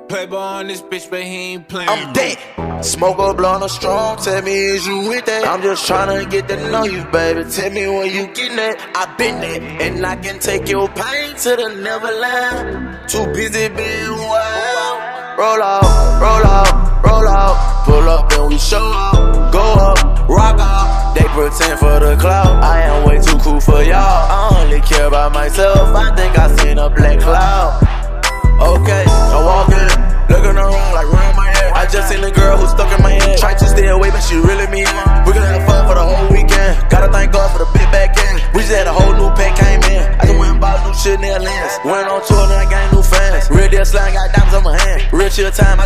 Playboy on this bitch, but he ain't playing. I'm dead. Smoke or blowing a strong. Tell me, is you with that? I'm just tryna get to know you, baby. Tell me where you getting at. I been there, and I can take your pain to the Neverland. Too busy being wild. Roll out, roll out, roll out. Pull up and we show up. Go up, rock out. They pretend for the clout. I am way too cool for y'all. I only care about myself. I think I seen a black cloud. Okay, I'm walking, looking around like around my head. I just seen a girl who stuck in my head. Try to stay away, but she really mean it. We gonna have fun for the whole weekend. Gotta thank God for the big back end. We just had a whole new pack came in. I just went and bought new shit in their lens. Went on tour and I got new fans. Real deal slang, got diamonds on my hand. Real chill time,